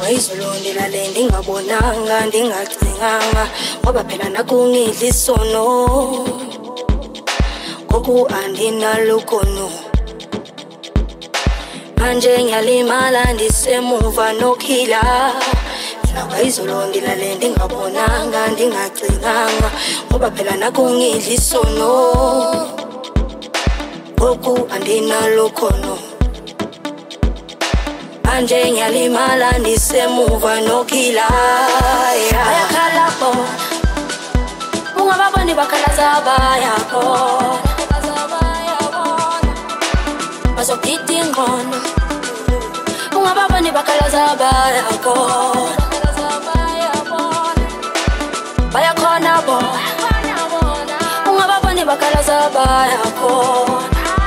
Izolo ndilale ndingabonanga ndingacinganga ngoba phela nakungidla isono ngoku andinalukono manje ngiyalimala ndisemuva nokhila izolo ndilale ndingabonanga ndingacinganga ngoba phela nakungidla isono ngoku andinalukono manje ngiyalimala ndisemuva nokhila bayakhala bona ungababoni bakhalaza bayakhona bazogida ingqondo ungababoni bakhalaza bayakhona bayakhona bona ungababoni bakhalaza bayakhona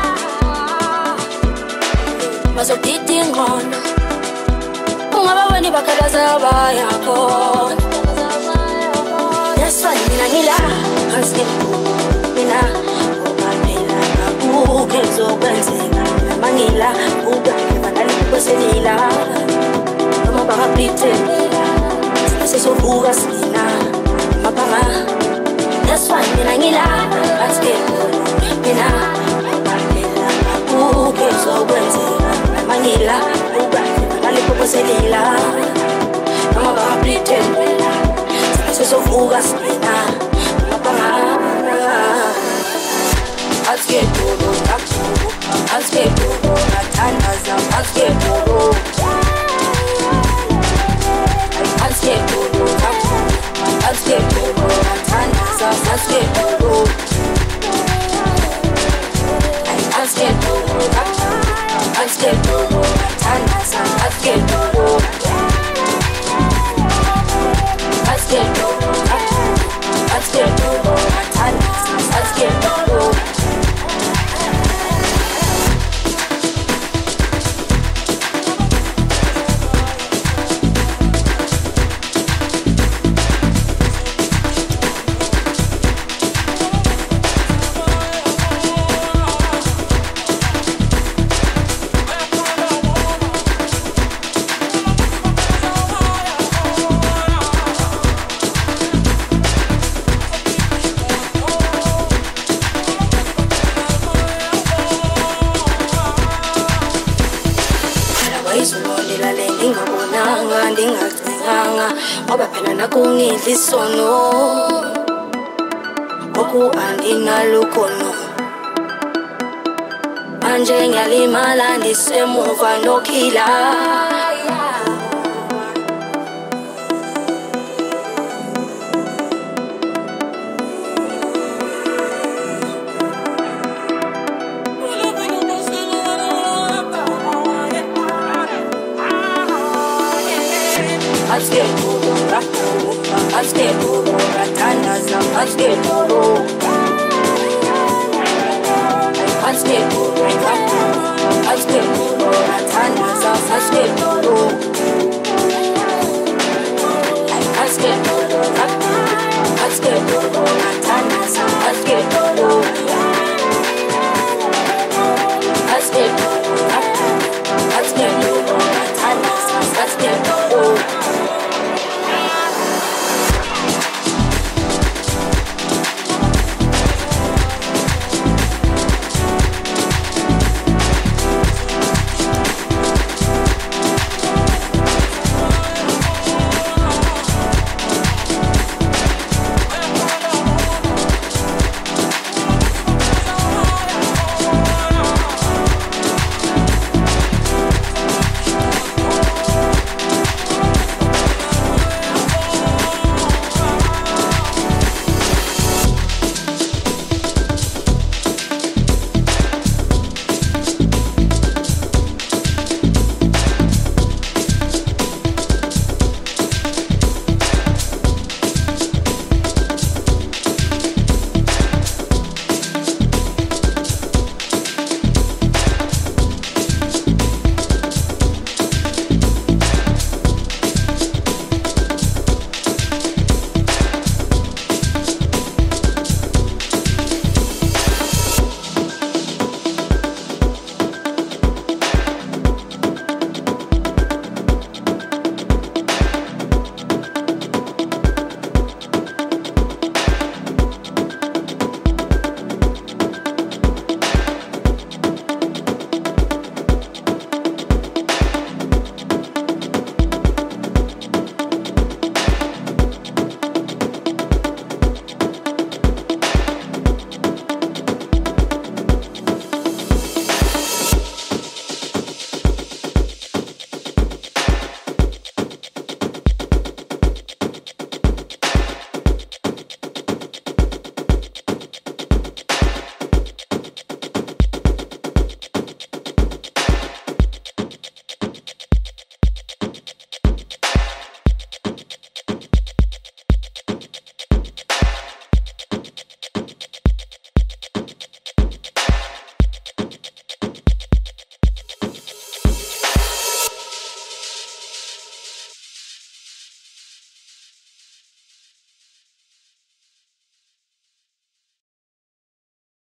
bazogida ingqondo ungababoni bakhalaza bayakhona yeswa mina ngila mina ngoba phela ngabuke zokwenzeka namangila ubanaliboselila noma bangapritendela sisesovuka sina mapama yeswa mina ngila mina ngoba phela ngabuke zokwenzeka namangila ubanaliboselila noma bangapritendela sisesovuka sina mapama Askepolo, askepolo, natandaza, askepolo, askepolo, askepolo, natandaza, askepolo, askepolo, askepolo, natandaza, askepolo, askepolo, askepolo, natandaza, askepolo. Ngoba phela nakungidla isono ngoku andinalukono manje ngiyalimala ndisemuva nokhila Askepolo, ratandaza, askepolo, askepolo, askepolo, ratandaza.